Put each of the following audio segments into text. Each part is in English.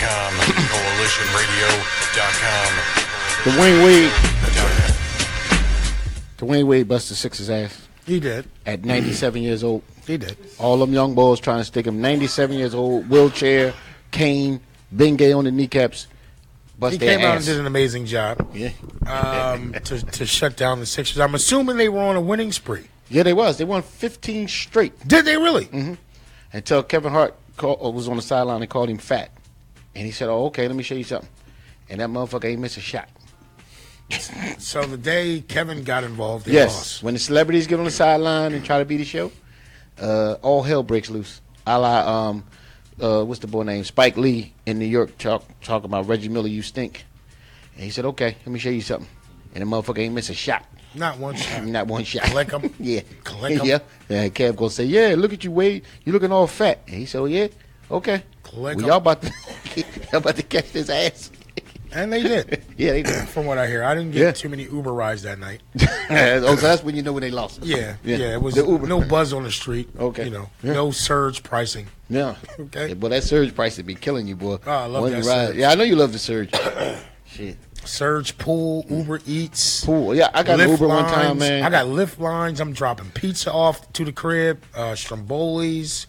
CoalitionRadio.com. CoalitionRadio.com. Dwayne Wade busted Sixers ass. He did. At 97 years old. He did. All them young boys trying to stick him. 97 years old, wheelchair, cane, Bengay on the kneecaps. Bust He their came out and ass. did an amazing job. Yeah. To shut down the Sixers. I'm assuming they were on a winning spree. Yeah, they was. They won 15 straight. Did they really? Mm-hmm. Until Kevin Hart was on the sideline and called him fat. And he said, oh, okay, let me show you something. And that motherfucker ain't miss a shot. So the day Kevin got involved, they Yes. lost. When the celebrities get on the sideline and try to beat the show, all hell breaks loose. A la, what's the boy name? Spike Lee in New York talking about Reggie Miller, you stink. And he said, okay, let me show you something. And the motherfucker ain't miss a shot. Not one shot. Not one shot. Click 'em. Yeah. Click 'em. Yeah. And Kev gonna say, yeah, look at you, Wade. You looking all fat. And he said, oh, yeah, okay. Click Well, 'em. y'all about to catch this ass. And they did. Yeah, they did. From what I hear. I didn't get too many Uber rides that night. Oh, so that's when you know when they lost. Yeah. It was The Uber. no buzz on the street. Okay. You know, Yeah. no surge pricing. Yeah. Okay. Yeah, boy, that surge price would be killing you, boy. Oh, I love One that ride. surge. Yeah, I know you love the surge. Shit. Surge, pool, Uber Eats. Pool. Yeah, I got an Lyft Uber one lines. time, man. I got Lyft lines. I'm dropping pizza off to the crib, Stromboli's,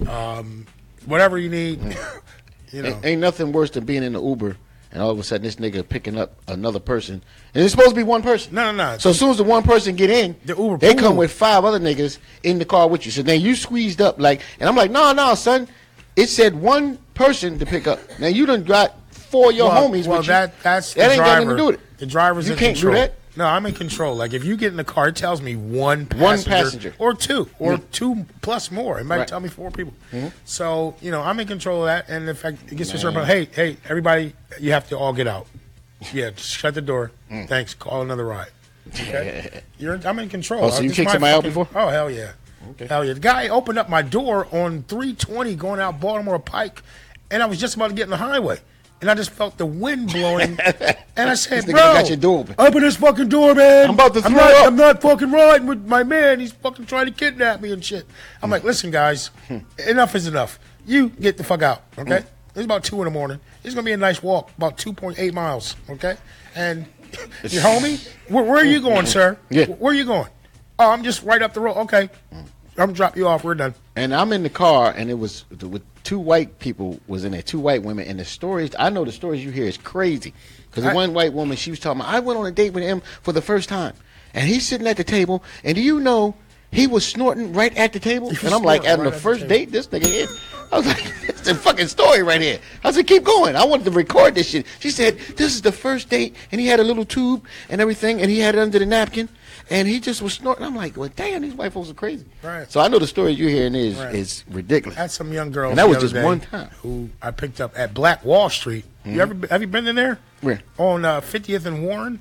whatever you need. You know. Ain't nothing worse than being in the Uber and all of a sudden this nigga picking up another person. And it's supposed to be one person. No. So as soon as the one person get in, The Uber they pool. come with 5 other niggas in the car with you. So then you squeezed up like, and I'm like, no, son. It said one person to pick up. Now you done got 4 of your homies well, with you. that's that the ain't got driver. nothing to do with it. The driver's You in can't do control. that. No, I'm in control. Like if you get in the car, it tells me one passenger. or 2 or Yeah. 2 plus more. It might Right. tell me 4 people. Mm-hmm. So I'm in control of that. And if it gets to a certain point, hey, everybody, you have to all get out. Yeah, just shut the door. Thanks. Call another ride. Okay? I'm in control. Oh, so you This kicked my somebody out fucking- before? Oh, hell yeah. Okay. Hell yeah. The guy opened up my door on 320 going out Baltimore Pike, and I was just about to get in the highway. And I just felt the wind blowing. And I said, This nigga bro, got your door open. open this fucking door, man. I'm about to throw not, up." I'm not fucking riding with my man. He's fucking trying to kidnap me and shit. I'm like, listen, guys, enough is enough. You get the fuck out, okay? It's about 2 in the morning. It's going to be a nice walk, about 2.8 miles, okay? And your homie, where are you going, sir? Yeah. Where are you going? Oh, I'm just right up the road. Okay. I'm going to drop you off. We're done. And I'm in the car, and it was with 2 white people was in there, 2 white women, and the stories, I know the stories you hear is crazy. Because the one white woman, she was talking about, I went on a date with him for the first time, and he's sitting at the table, and do you know he was snorting right at the table? And I'm like, snorting at right the at first the date, this nigga here. I was like, it's a fucking story right here. I said, keep going. I wanted to record this shit. She said, this is the first date, and he had a little tube and everything, and he had it under the napkin. And he just was snorting. I'm like, well, damn, these white folks are crazy. Right. So I know the story you're hearing Right. is ridiculous. I had some young girl And that was the other just day one time. who I picked up at Black Wall Street. Have you been in there? Where? On 50th and Warren.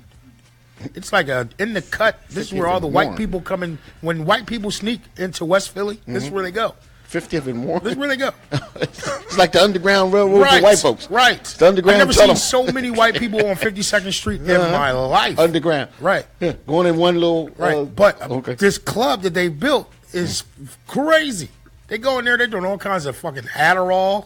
It's like in the cut. This is 50th where all the and white Warren. people come in. When white people sneak into West Philly, this is where they go. 50th and Warren. This is where they go. It's like the Underground Railroad for white folks. Right. It's the Underground I've never Tunnel. seen so many white people on 52nd Street in my life. Underground. Right. Yeah. Going in one little. Right. But okay. this club that they built is crazy. They go in there, they're doing all kinds of fucking Adderall,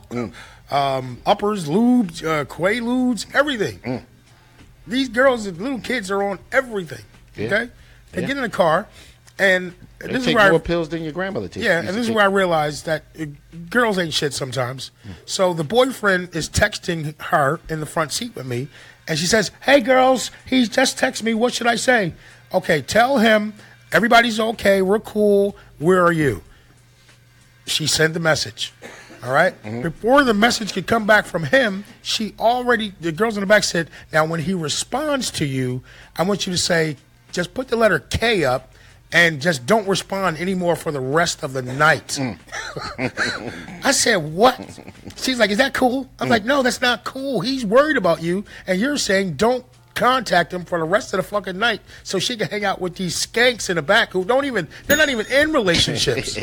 uppers, lubes, Quaaludes, everything. These girls and little kids are on everything. Yeah. Okay? They Yeah. get in the car, and They this is take where more pills than your grandmother takes. yeah, and this is where I realized that girls ain't shit sometimes. So the boyfriend is texting her in the front seat with me, and she says, "Hey, girls, he just texted me. What should I say?" Okay, tell him everybody's okay. We're cool. Where are you? She sent the message. All right? Before the message could come back from him, the girls in the back said, now when he responds to you, I want you to say, just put the letter K up and just don't respond anymore for the rest of the night. I said, what? She's like, is that cool? I'm like, no, that's not cool. He's worried about you, and you're saying don't contact him for the rest of the fucking night so she can hang out with these skanks in the back who they're not even in relationships.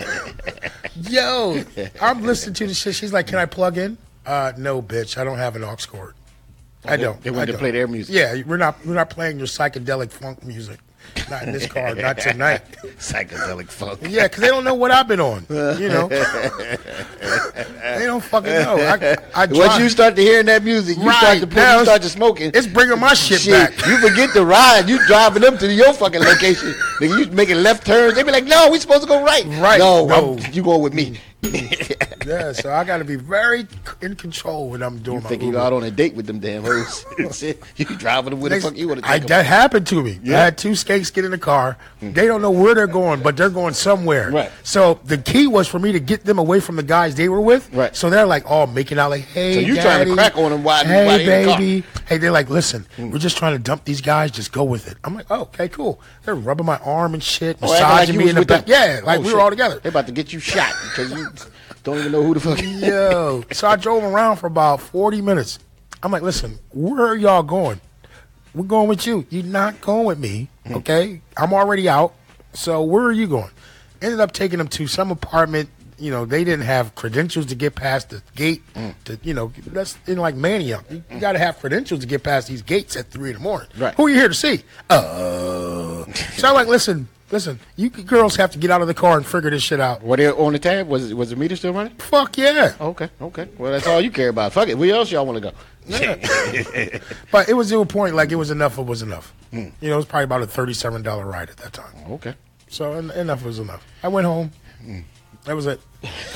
Yo, I'm listening to the shit. She's like, can I plug in? No, bitch, I don't have an aux cord. I don't. They want to play their music. Yeah, we're not playing your psychedelic funk music. Not in this car, not tonight. Psychedelic funk. Yeah, because they don't know what I've been on. You know, they don't fucking know. Once you start to hearing that music, you start to smoking. It's bringing my shit back. You forget to ride. You driving them to your fucking location. Nigga, you making left turns. They be like, "No, we supposed to go right." Right. No. You going with me? Yeah, so I got to be very in control when I'm doing my think Uber. you out on a date with them damn hoes. You driving them where the fuck you want to take them. That happened to me. Yeah. I had two skanks get in the car. They don't know where they're going, but they're going somewhere. Right. So the key was for me to get them away from the guys they were with. Right. So they're like all making out like, "Hey, so you daddy, trying to crack on them while hey, they in the car. baby. Hey, they're like, "Listen, we're just trying to dump these guys. Just go with it." I'm like, "Oh, okay, cool." They're rubbing my arm and shit, massaging me in the back. Yeah, like we were all together. They're about to get you shot because you don't even know who the fuck. Yo, so I drove around for about 40 minutes. I'm like, "Listen, where are y'all going? We're going with you. You're not going with me, okay? I'm already out. So where are you going?" Ended up taking them to some apartment. You know, they didn't have credentials to get past the gate. That's like Manioc. You got to have credentials to get past these gates at 3 in the morning. Right. Who are you here to see? So I'm like, listen, you girls have to get out of the car and figure this shit out. Were they on the tab? Was the meter still running? Fuck yeah. Okay. Well, that's all you care about. Fuck it. Where else y'all want to go? Yeah. But it was to a point like it was enough. It was enough. You know, it was probably about a $37 ride at that time. Okay. So enough was enough. I went home. That was it.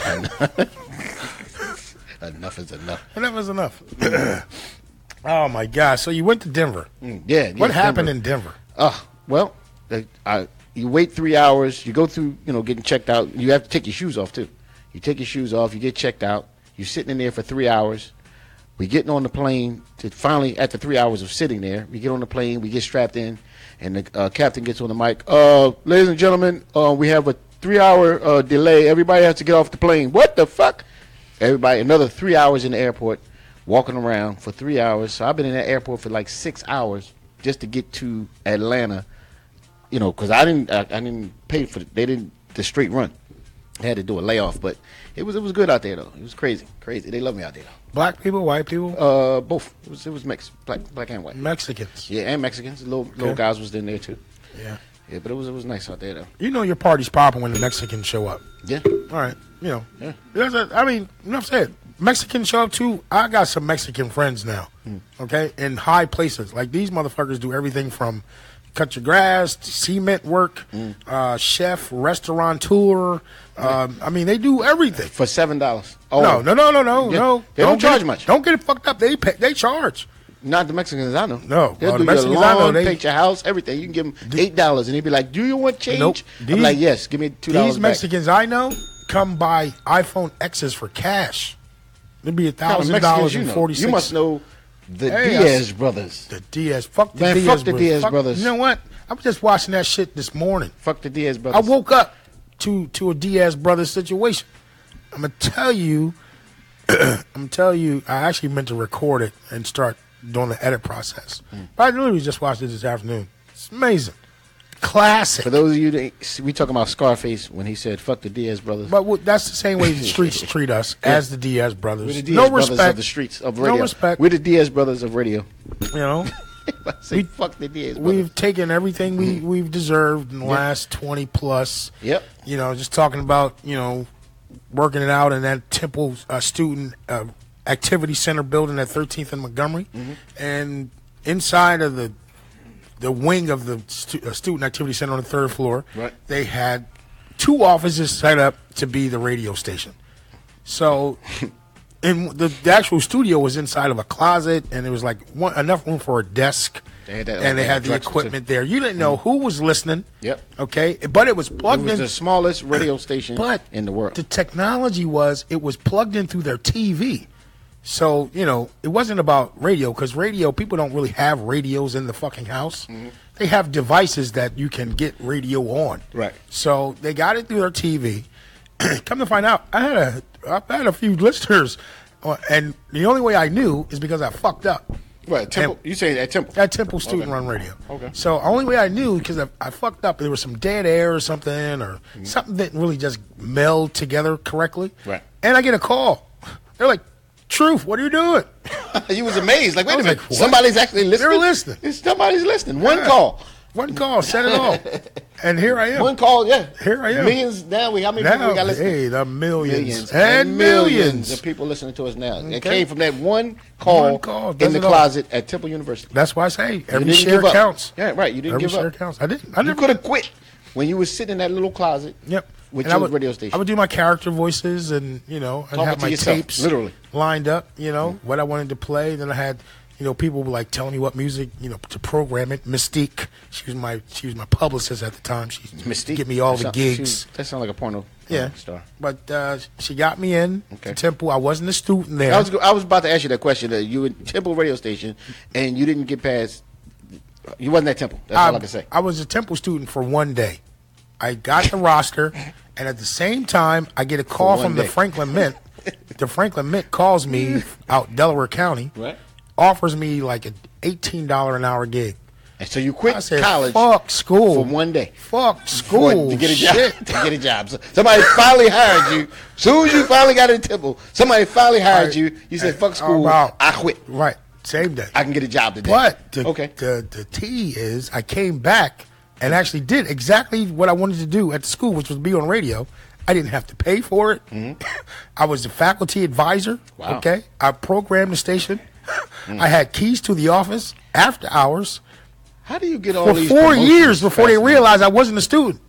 Enough is enough. Enough is enough. Oh my God! So you went to Denver. Yeah. What happened in Denver? Well, you wait 3 hours. You go through, getting checked out. You have to take your shoes off too. You take your shoes off. You get checked out. You're sitting in there for 3 hours. We getting on the plane to finally, after 3 hours of sitting there, we get on the plane. We get strapped in, and the captain gets on the mic. Ladies and gentlemen, we have a 3-hour delay. Everybody has to get off the plane. What the fuck? Everybody, another 3 hours in the airport, walking around for 3 hours. So I've been in that airport for like 6 hours just to get to Atlanta. Because I didn't pay for it. They didn't the straight run. I had to do a layoff, but it was good out there though. It was crazy. They love me out there though. Black people, white people? Both. It was mixed, black and white. Mexicans. Yeah, and Mexicans. Little guys was in there too. Yeah. Yeah, but it was nice out there though. Your party's popping when the Mexicans show up. Yeah. All right. Yeah. Enough said. Mexicans show up too. I got some Mexican friends now. Okay, in high places. Like these motherfuckers do everything from cut your grass, cement work, chef, restaurateur. They do everything for $7. Oh no. They don't charge much. Don't get it fucked up. They charge. Not the Mexicans I know. No, they'll do Mexicans your lawn, I know, paint your house, everything. You can give them $8, and they'd be like, "Do you want change?" Nope. I'm like, "Yes, give me $2." These Mexicans I know come buy iPhone X's for cash. It'd be $1,000 and 46. You must know the Diaz brothers. The Diaz, fuck the Man, Diaz fuck the brothers. Diaz brothers. You know what? I was just watching that shit this morning. Fuck the Diaz brothers. I woke up to a Diaz brothers situation. I'm gonna tell you. I actually meant to record it and start doing the edit process. But I literally just watched it this afternoon. It's amazing. Classic. For those of you that we talking about Scarface when he said "fuck the Diaz brothers," but that's the same way the streets treat us as the Diaz brothers. We're the Diaz brothers of the streets of radio. No respect. We're the Diaz brothers of radio. Fuck the Diaz brothers. We've taken everything we've deserved in the last 20 plus. Yep. Just talking about working it out in that Temple student activity center building at 13th and Montgomery, and inside of the wing of the student activity center on the 3rd floor, they had 2 offices set up to be the radio station. So, and the actual studio was inside of a closet, and there was like enough room for a desk. They had the equipment there. You didn't know who was listening. Yep. Okay, but it was plugged in. It was the smallest radio station in the world. The technology was plugged in through their TV. So, it wasn't about radio, because people don't really have radios in the fucking house. They have devices that you can get radio on. Right. So they got it through their TV. Come to find out, I had a few listeners, and the only way I knew is because I fucked up. Right, Temple. You say at Temple? At Temple Student Run Radio. Okay. So the only way I knew, because I fucked up, there was some dead air or something, or something didn't really just meld together correctly. Right. And I get a call. They're like, "Truth, what are you doing?" You was amazed. Like, wait a minute. Like, somebody's actually listening. They're listening. Somebody's listening. One call. One call, said it all. And here I am. One call, yeah. Here I am. Millions now. How many people we got listening? Hey, the millions. And millions. millions of people listening to us now. It came from that one call, in the Does it all. closet at Temple University. That's why I say every didn't share give up. counts. Yeah, right. You didn't Every give share up. counts. I didn't. I You never could have quit when you was sitting in that little closet. Yep. With And your radio station. I would do my character voices and, and Talking have to my yourself, tapes literally. lined up, what I wanted to play. Then I had, people were like telling me what music, to program it. Mystique, she was my publicist at the time. She Mystique. give me all the gigs. That sounds like a porno star. But she got me in to Temple. I wasn't a student there. I was about to ask you that question. You were at Temple radio station, and you didn't get past. You wasn't at Temple. That's all I can say. I was a Temple student for one day. I got the roster, and at the same time, I get a call from the Franklin Mint. The Franklin Mint calls me out Delaware County, right? Offers me like an $18 an hour gig. And so you quit college. Fuck school for one day. Fuck school to get a job. Shit. To get a job. So somebody finally hired you. As soon as you finally got in Temple, somebody finally hired you. You said, "Fuck school, I quit." Right, same day. I can get a job today. But the T is, I came back and actually did exactly what I wanted to do at the school, which was be on radio. I didn't have to pay for it. Mm-hmm. I was the faculty advisor. Wow. Okay, I programmed the station. I had keys to the office after hours. How do you get all for these 4 years before they realized I wasn't a student?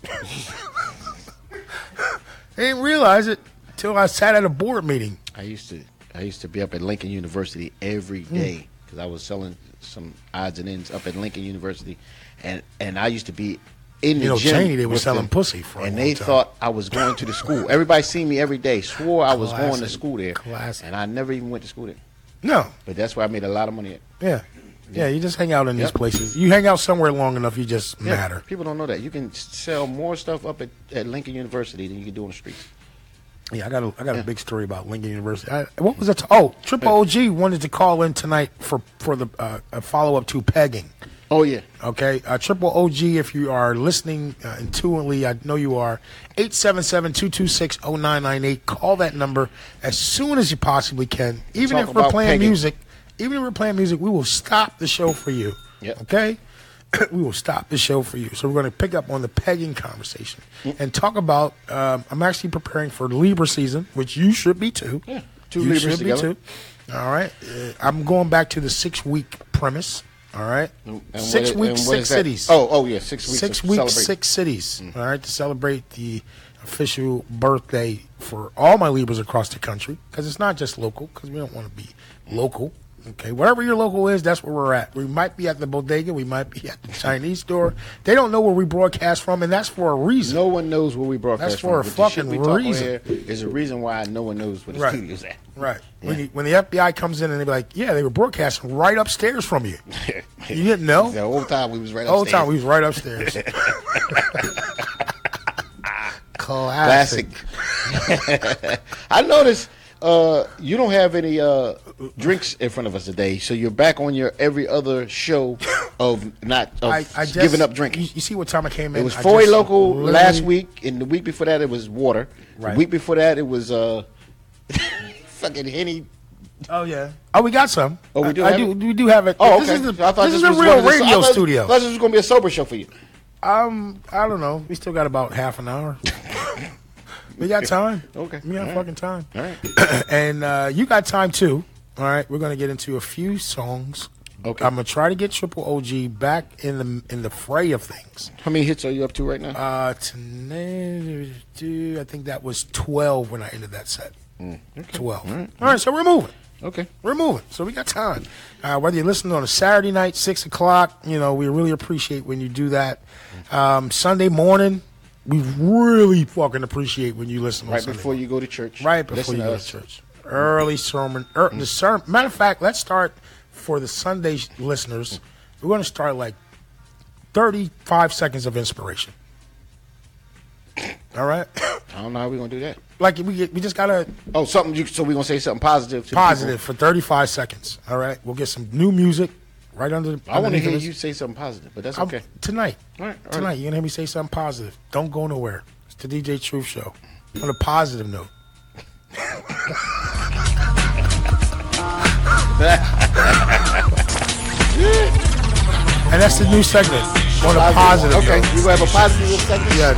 They didn't realize it until I sat at a board meeting. I used to be up at Lincoln University every day because I was selling some odds and ends up at Lincoln University, and I used to be in the gym. Cheney, they were selling pussy for and they thought I was going to the school. Everybody seen me every day, swore I was going to school there, and I never even went to school there. No, but that's where I made a lot of money at. Yeah, you just hang out in these places. You hang out somewhere long enough, you just matter. People don't know that. You can sell more stuff up at Lincoln University than you can do on the streets. Yeah, I got a big story about Lincoln University. What was that? Triple OG wanted to call in tonight for the a follow up to pegging. Oh yeah. Okay, Triple OG. If you are listening intuitively, I know you are. 877-226-0998. Call that number as soon as you possibly can. Even if we're playing music. Even if we're playing music, we will stop the show for you. Yep. Okay? We will stop the show for you. So we're going to pick up on the pegging conversation and talk about, I'm actually preparing for Libra season, which you should be too. Yeah, two Libras together. All right? I'm going back to the 6-week premise. All right? And 6 weeks, 6 cities. Oh, yeah, 6 weeks. 6 weeks, 6 cities. All right? To celebrate the official birthday for all my Libras across the country. Because it's not just local, because we don't want to be local. Okay, wherever your local is, that's where we're at. We might be at the bodega. We might be at the Chinese store. They don't know where we broadcast from, and that's for a reason. No one knows where we broadcast from. That's for a fucking reason. There's a reason why no one knows where the studio's at. Right. Yeah. When the FBI comes in and they be like, yeah, they were broadcasting right upstairs from you. You didn't know? The whole time we was right upstairs. The whole time we was right upstairs. Classic. I noticed you don't have any drinks in front of us today, so you're back on your every other show of giving up drinking. You see what time I came in? It was Foy Local last week, and the week before that it was water. Right. The week before that it was fucking Henny. Oh yeah. Oh, we got some. Oh, we do. We do have it. Oh, okay. This is a real radio studio. I thought this was going to be a sober show for you. I don't know. We still got about half an hour. We got time. Okay. We got fucking time. All right. And you got time too. All right. We're gonna get into a few songs. Okay. I'm gonna try to get Triple OG back in the fray of things. How many hits are you up to right now? Tonight, I think that was 12 when I ended that set. Okay. 12. All right. So we're moving. Okay. We're moving. So we got time. Whether you're listening on a Saturday night, 6 o'clock, we really appreciate when you do that. Sunday morning, we really fucking appreciate when you listen on right Sunday before morning. you go to church. Right before you go to church. Early sermon. The sermon. Matter of fact, let's start for the Sunday listeners. We're going to start like 35 seconds of inspiration. All right? I don't know how we're going to do that. Like we just got to... Oh, something. So we're going to say something positive to Positive for 35 seconds. All right? We'll get some new music right under... I want to hear you say something positive, but that's okay. Tonight. All right. Tonight, you're going to hear me say something positive. Don't go nowhere. It's the DJ Truth Show. On a positive note. And that's the new segment on a positive Okay, note. you have a positive segment? Yeah.